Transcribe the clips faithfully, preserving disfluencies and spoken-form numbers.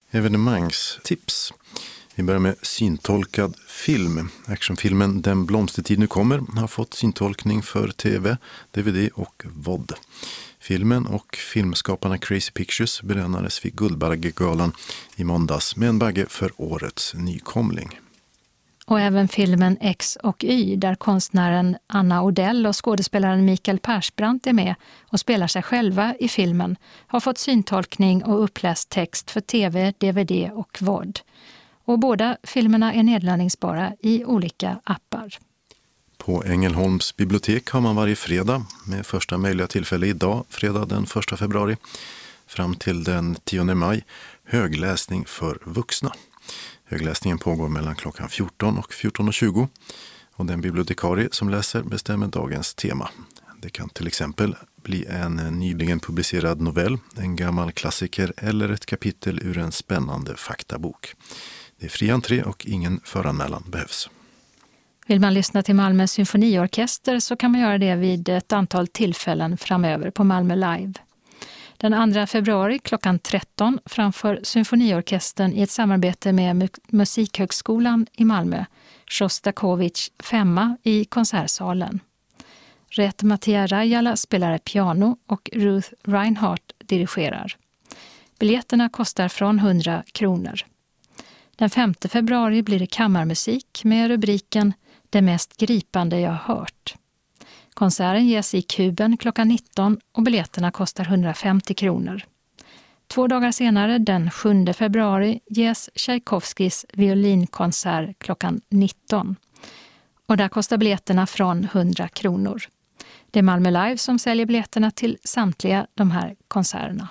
Evenemangstips. Vi börjar med syntolkad film. Actionfilmen Den blomstertid nu kommer har fått syntolkning för tv, D V D och V O D. Filmen och filmskaparna Crazy Pictures belönades vid Guldbaggegalan i måndags med en bagge för årets nykomling. Och även filmen X och Y, där konstnären Anna Odell och skådespelaren Mikael Persbrandt är med och spelar sig själva i filmen, har fått syntolkning och uppläst text för tv, D V D och V O D. Och båda filmerna är nedladdningsbara i olika appar. På Ängelholms bibliotek har man varje fredag, med första möjliga tillfälle idag, fredag den första februari, fram till den tionde maj, högläsning för vuxna. Högläsningen pågår mellan klockan fjorton och fjorton och tjugo och den bibliotekarie som läser bestämmer dagens tema. Det kan till exempel bli en nyligen publicerad novell, en gammal klassiker eller ett kapitel ur en spännande faktabok. Det är fri entré och ingen föranmälan behövs. Vill man lyssna till Malmö symfoniorkester så kan man göra det vid ett antal tillfällen framöver på Malmö Live. Den andra februari klockan tretton framför symfoniorkestern i ett samarbete med Musikhögskolan i Malmö, Shostakovich femma i konsertsalen. Ret Mattia Rajala spelar piano och Ruth Reinhardt dirigerar. Biljetterna kostar från hundra kronor. Den femte februari blir det kammarmusik med rubriken Det mest gripande jag hört. Konserten ges i Kuben klockan nitton och biljetterna kostar hundrafemtio kronor. Två dagar senare, den sjunde februari, ges Tchaikovskis violinkonsert klockan nitton. Och där kostar biljetterna från hundra kronor. Det är Malmö Live som säljer biljetterna till samtliga de här konserterna.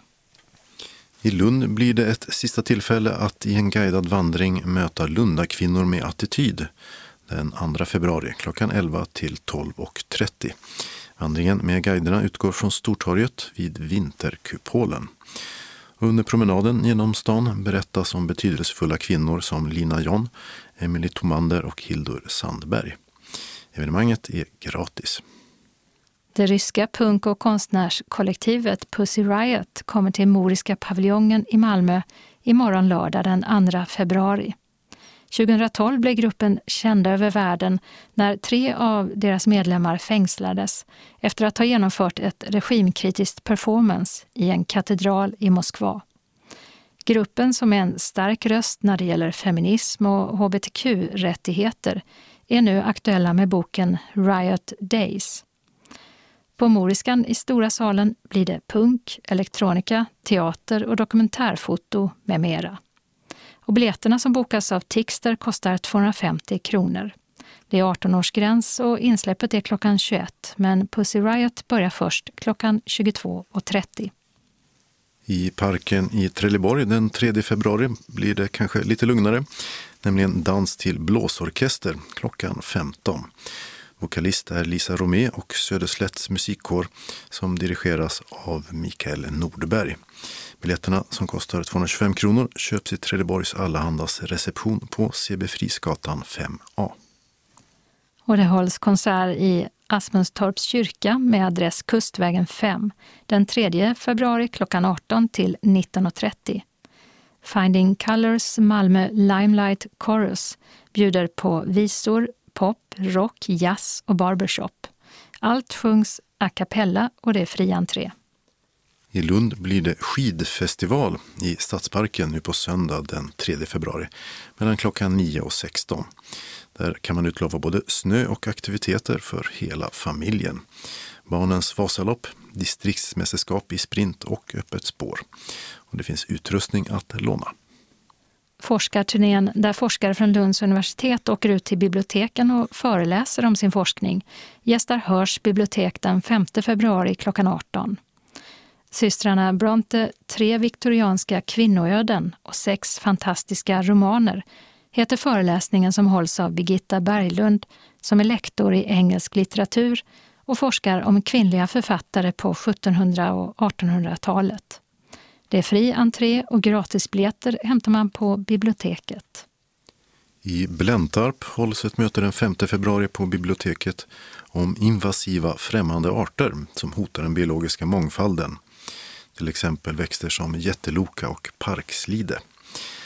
I Lund blir det ett sista tillfälle att i en guidad vandring möta Lundakvinnor med attityd den andra februari klockan elva till tolv och trettio. Vandringen med guiderna utgår från Stortorget vid Vinterkupolen. Under promenaden genom stan berättas om betydelsefulla kvinnor som Lina John, Emily Tomander och Hildur Sandberg. Evenemanget är gratis. Det ryska punk- och konstnärskollektivet Pussy Riot kommer till Moriska paviljongen i Malmö imorgon lördag den andra februari. tjugohundratolv blev gruppen kända över världen när tre av deras medlemmar fängslades efter att ha genomfört ett regimkritiskt performance i en katedral i Moskva. Gruppen, som är en stark röst när det gäller feminism och H B T Q-rättigheter, är nu aktuella med boken Riot Days. På Moriskan i Stora salen blir det punk, elektronika, teater och dokumentärfoto med mera. Och biljetterna som bokas av Tixter kostar tvåhundrafemtio kronor. Det är arton-årsgräns och insläppet är klockan tjugoett, men Pussy Riot börjar först klockan tjugotvå och trettio. I parken i Trelleborg den tredje februari blir det kanske lite lugnare, nämligen dans till blåsorkester klockan femton. Vokalist är Lisa Romé och Söderslätts musikkår som dirigeras av Mikael Nordberg. Biljetterna som kostar tvåhundratjugofem kronor köps i Trelleborgs Allahandas reception på C B Frisgatan fem A. Och det hålls konsert i Asmundstorps kyrka med adress Kustvägen fem den tredje februari klockan arton till nitton och trettio. Finding Colors Malmö Limelight Chorus bjuder på visor, pop, rock, jazz och barbershop. Allt sjungs a cappella och det är fri entré. I Lund blir det skidfestival i Stadsparken nu på söndag den tredje februari mellan klockan nio och sexton. Där kan man utlova både snö och aktiviteter för hela familjen. Barnens Vasalopp, distriktsmästerskap i sprint och öppet spår. Och det finns utrustning att låna. Forskarturnén där forskare från Lunds universitet åker ut till biblioteken och föreläser om sin forskning gästar Hörs bibliotek den femte februari klockan arton. Systrarna Bronte, tre viktorianska kvinnoöden och sex fantastiska romaner heter föreläsningen som hålls av Birgitta Berglund som är lektor i engelsk litteratur och forskar om kvinnliga författare på sjuttonhundra- och artonhundratalet. Det är fri entré och gratisbiljetter hämtar man på biblioteket. I Blentarp hålls ett möte den femte februari på biblioteket om invasiva främmande arter som hotar den biologiska mångfalden. Till exempel växter som jätteloka och parkslide.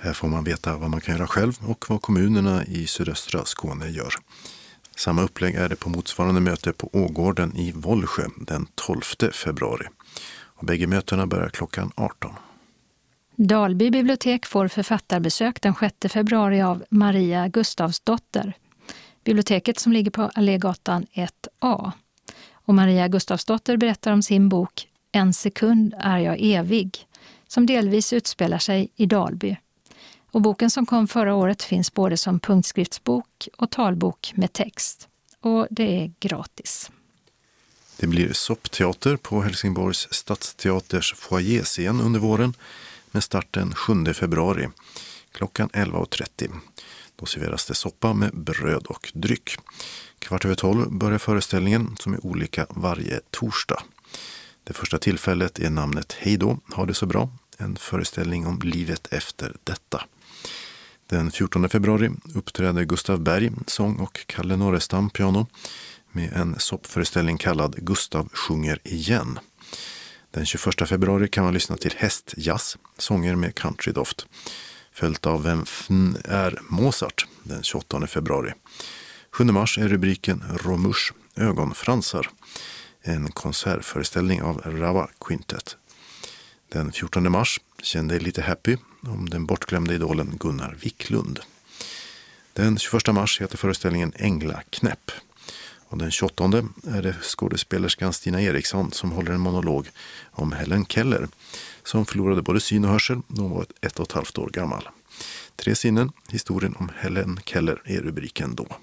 Här får man veta vad man kan göra själv och vad kommunerna i sydöstra Skåne gör. Samma upplägg är det på motsvarande möte på Ågården i Vollsjö den tolfte februari. Och bägge mötena börjar klockan arton. Dalby bibliotek får författarbesök den sjätte februari av Maria Gustavsdotter. Biblioteket som ligger på Allégatan ett A. Och Maria Gustavsdotter berättar om sin bok En sekund är jag evig, som delvis utspelar sig i Dalby. Och boken som kom förra året finns både som punktskriftsbok och talbok med text. Och det är gratis. Det blir soppteater på Helsingborgs stadsteaters foajéscen under våren med starten sjunde februari klockan elva och trettio. Då serveras det soppa med bröd och dryck. Kvart över tolv börjar föreställningen som är olika varje torsdag. Det första tillfället är namnet Hej då, ha det så bra. En föreställning om livet efter detta. Den fjortonde februari uppträder Gustav Berg, sång och Kalle Norrestam, piano, med en soppföreställning kallad Gustav sjunger igen. Den tjugoförsta februari kan man lyssna till Hästjazz, sånger med countrydoft. Följt av Vem fn är Mozart den tjugoåttonde februari. sjunde mars är rubriken Romush, ögonfransar. En konsertföreställning av Rava Quintet. Den fjortonde mars kände jag lite happy om den bortglömda idolen Gunnar Wiklund. Den tjugoförsta mars heter föreställningen Änglaknäpp. Och den tjugoåttonde är det skådespelerskan Stina Eriksson som håller en monolog om Helen Keller som förlorade både syn och hörsel då hon var ett och ett halvt år gammal. Tre sinnen, historien om Helen Keller är rubriken då.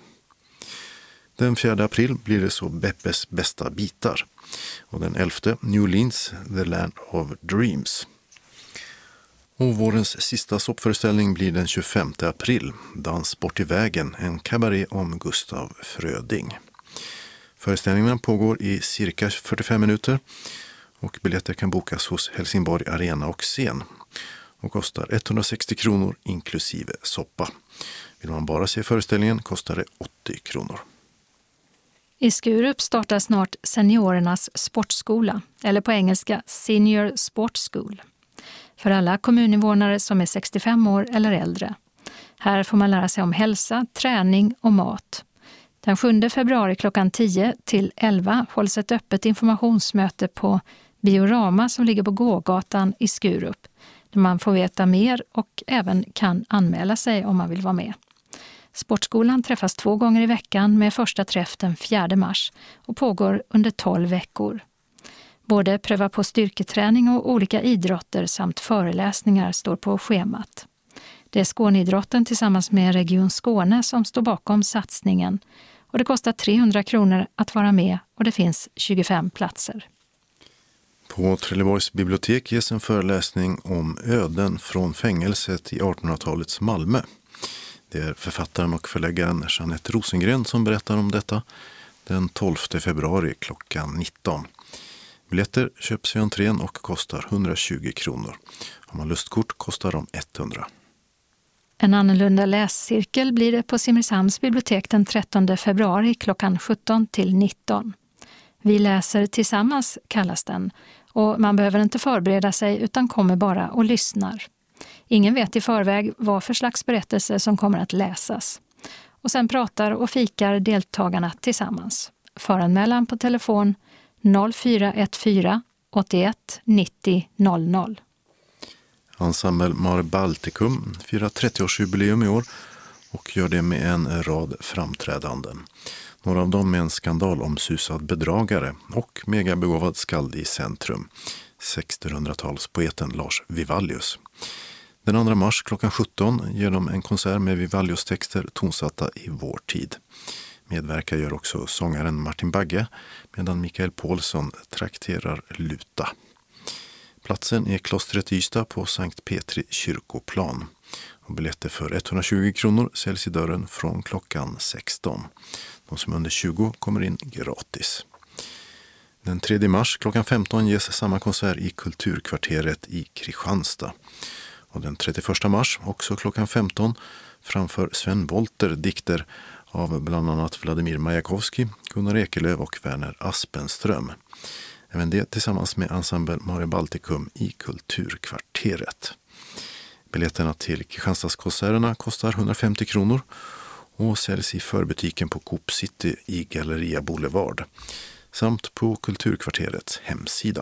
Den fjärde april blir det så Beppes bästa bitar. Och den elfte New Orleans, The Land of Dreams. Och vårens sista soppföreställning blir den tjugofemte april. Dans bort i vägen, en kabaré om Gustav Fröding. Föreställningen pågår i cirka fyrtiofem minuter och biljetter kan bokas hos Helsingborg Arena och Scen och kostar etthundrasextio kronor inklusive soppa. Vill man bara se föreställningen kostar det åttio kronor. I Skurup startar snart seniorernas sportskola, eller på engelska Senior Sports School, för alla kommuninvånare som är sextiofem år eller äldre. Här får man lära sig om hälsa, träning och mat. Den sjunde februari klockan tio till elva hålls ett öppet informationsmöte på Biorama som ligger på Gågatan i Skurup, där man får veta mer och även kan anmäla sig om man vill vara med. Sportskolan träffas två gånger i veckan med första träff den fjärde mars och pågår under tolv veckor. Både pröva på styrketräning och olika idrotter samt föreläsningar står på schemat. Det är Skåneidrotten tillsammans med Region Skåne som står bakom satsningen och det kostar trehundra kronor att vara med och det finns tjugofem platser. På Trelleborgs bibliotek ges en föreläsning om öden från fängelset i artonhundratalets Malmö. Det är författaren och förläggaren Jeanette Rosengren som berättar om detta den tolfte februari klockan nitton. Biljetter köps vid entrén och kostar hundratjugo kronor. Om man lustkort kostar de etthundra. En annorlunda läscirkel blir det på Simrishamns bibliotek den trettonde februari klockan sjutton till nitton. Vi läser tillsammans kallas den och man behöver inte förbereda sig utan kommer bara och lyssnar. Ingen vet i förväg vad för slags berättelse som kommer att läsas. Och sen pratar och fikar deltagarna tillsammans. Föranmälan på telefon noll fyra ett fyra åttioett nittio noll noll. Ensemble Mare Balticum firar trettioårsjubileum i år och gör det med en rad framträdanden. Några av dem med en skandalomsusad bedragare och megabegåvad skald i centrum, sextonhundratalspoeten Lars Vivallius. Den andra mars klockan sjutton ger de en konsert med Vivallius texter tonsatta i vår tid. Medverkar gör också sångaren Martin Bagge medan Mikael Paulsson trakterar luta. Platsen är klostret Ystad på Sankt Petri kyrkoplan. Och biljetter för etthundratjugo kronor säljs i dörren från klockan sexton. De som är under tjugo kommer in gratis. Den tredje mars klockan femton ges samma konsert i Kulturkvarteret i Kristianstad. Och den trettioförsta mars, också klockan femton, framför Sven Wollter dikter av bland annat Vladimir Majakovskij, Gunnar Ekelöf och Werner Aspenström. Även det tillsammans med ensemble Mare Balticum i Kulturkvarteret. Biljetterna till Kristianstadskonserterna kostar hundrafemtio kronor och säljs i förbutiken på Coop City i Galleria Boulevard samt på Kulturkvarterets hemsida.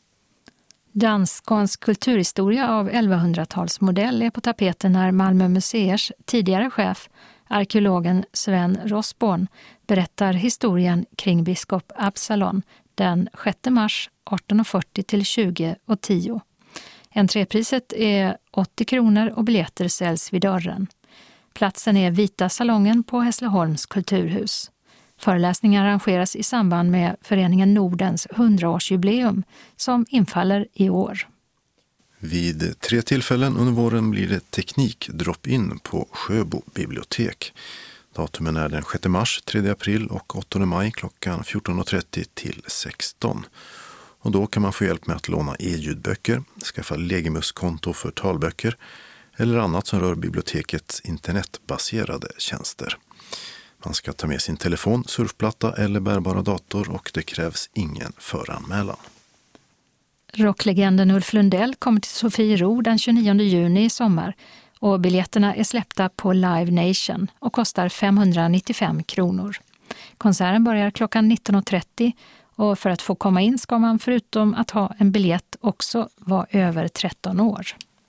Danskons kulturhistoria av elvahundratalsmodell är på tapeten när Malmö museers tidigare chef, arkeologen Sven Rossborn, berättar historien kring biskop Absalon den sjätte mars arton fyrtio till tjugo och tio. Entrépriset är åttio kronor och biljetter säljs vid dörren. Platsen är Vita salongen på Hässleholms kulturhus. Föreläsningar arrangeras i samband med Föreningen Nordens hundraårsjubileum som infaller i år. Vid tre tillfällen under våren blir det teknik-drop-in på Sjöbo bibliotek. Datumen är den sjätte mars, tredje april och åttonde maj klockan fjorton trettio till sexton. Och då kan man få hjälp med att låna e-ljudböcker, skaffa Legimus-konto för talböcker eller annat som rör bibliotekets internetbaserade tjänster. Man ska ta med sin telefon, surfplatta eller bärbara dator och det krävs ingen föranmälan. Rocklegenden Ulf Lundell kommer till Sofiero den tjugonionde juni i sommar och biljetterna är släppta på Live Nation och kostar femhundranittiofem kronor. Konserten börjar klockan nitton trettio och för att få komma in ska man förutom att ha en biljett också vara över tretton år.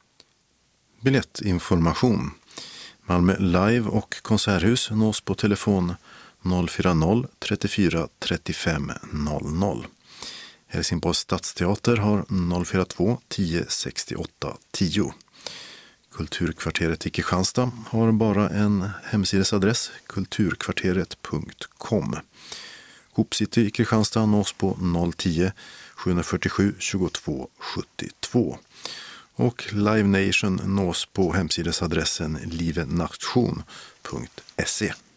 Biljettinformation. Malmö Live och Konserthus nås på telefon noll fyra noll trettiofyra trettiofem noll noll. Helsingborgs stadsteater har noll fyra två tio sextioåtta tio. Kulturkvarteret i Kristianstad har bara en hemsidesadress, kulturkvarteret punkt com. Coop City i Kristianstad nås på noll tio sjuhundrafyrtiosju tjugotvå sjuttiotvå. Och Live Nation nås på hemsidesadressen livenation punkt se.